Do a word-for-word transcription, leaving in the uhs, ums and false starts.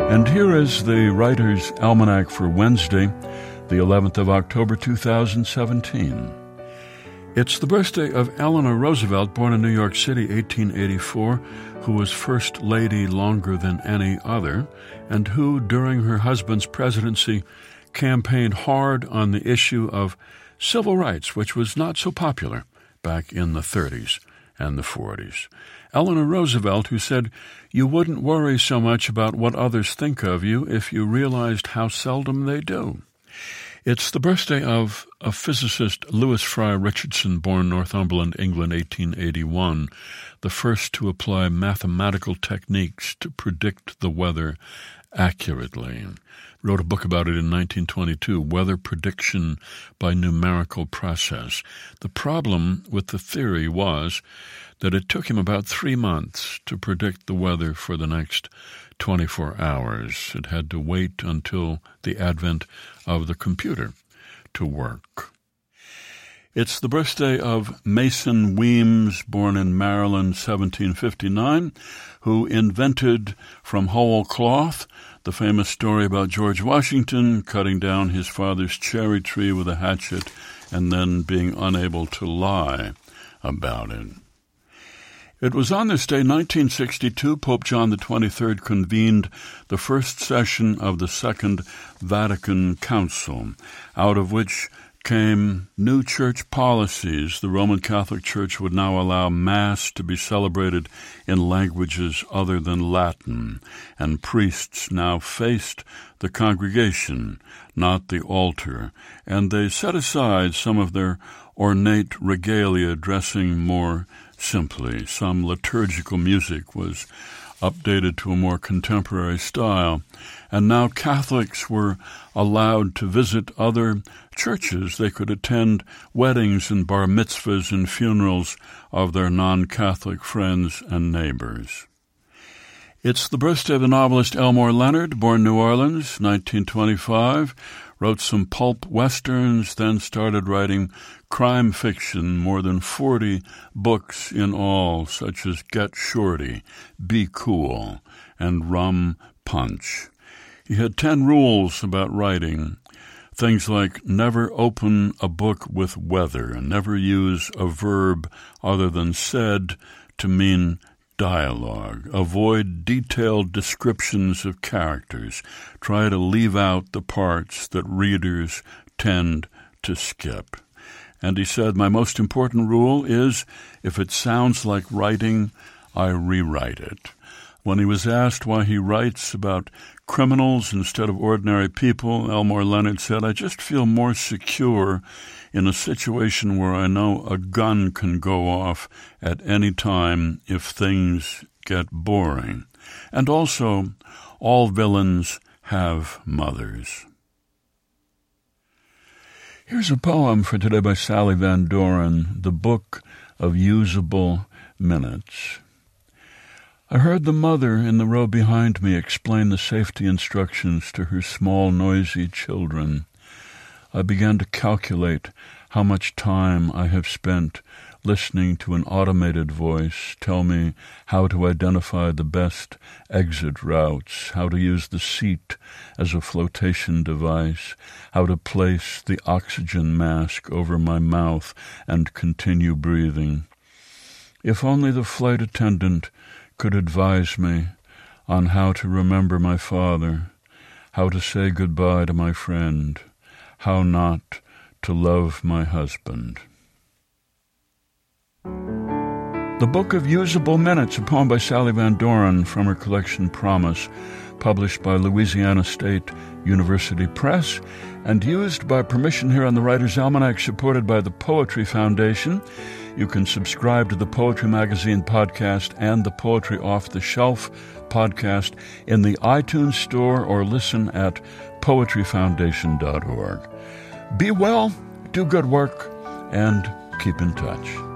And here is the Writer's Almanac for Wednesday, the eleventh of October, two thousand seventeen. It's the birthday of Eleanor Roosevelt, born in New York City, eighteen eighty-four, who was First Lady longer than any other, and who, during her husband's presidency, campaigned hard on the issue of civil rights, which was not so popular back in the thirties and the forties. Eleanor Roosevelt, who said, "You wouldn't worry so much about what others think of you if you realized how seldom they do." It's the birthday of a physicist, Lewis Fry Richardson, born Northumberland, England, eighteen eighty-one, the first to apply mathematical techniques to predict the weather accurately. Wrote a book about it in nineteen twenty-two, Weather Prediction by Numerical Process. The problem with the theory was that it took him about three months to predict the weather for the next twenty-four hours. It had to wait until the advent of the computer to work. It's the birthday of Mason Weems, born in Maryland, seventeen fifty-nine, who invented from whole cloth the famous story about George Washington cutting down his father's cherry tree with a hatchet and then being unable to lie about it. It was on this day, nineteen sixty-two, Pope John the twenty-third convened the first session of the Second Vatican Council, out of which came new church policies. The Roman Catholic Church would now allow Mass to be celebrated in languages other than Latin, and priests now faced the congregation, not the altar, and they set aside some of their ornate regalia, dressing more simply. Some liturgical music was updated to a more contemporary style, and now Catholics were allowed to visit other churches. They could attend weddings and bar mitzvahs and funerals of their non-Catholic friends and neighbors. It's the birthday of the novelist Elmore Leonard, born New Orleans, nineteen twenty-five, wrote some pulp westerns, then started writing crime fiction, more than forty books in all, such as Get Shorty, Be Cool, and Rum Punch. He had ten rules about writing, things like never open a book with weather, and never use a verb other than said to mean dialogue. Avoid detailed descriptions of characters. Try to leave out the parts that readers tend to skip. And he said, my most important rule is, if it sounds like writing, I rewrite it. When he was asked why he writes about criminals instead of ordinary people, Elmore Leonard said, I just feel more secure in a situation where I know a gun can go off at any time if things get boring. And also, all villains have mothers. Here's a poem for today by Sally Van Doren, The Book of Usable Minutes. I heard the mother in the row behind me explain the safety instructions to her small, noisy children. I began to calculate how much time I have spent listening to an automated voice tell me how to identify the best exit routes, how to use the seat as a flotation device, how to place the oxygen mask over my mouth and continue breathing. If only the flight attendant could advise me on how to remember my father, how to say goodbye to my friend, how not to love my husband. The Book of Usable Minutes, a poem by Sally Van Doren from her collection Promise, published by Louisiana State University Press, and used by permission here on the Writer's Almanac, supported by the Poetry Foundation. You can subscribe to the Poetry Magazine podcast and the Poetry Off the Shelf podcast in the iTunes Store or listen at poetry foundation dot org. Be well, do good work, and keep in touch.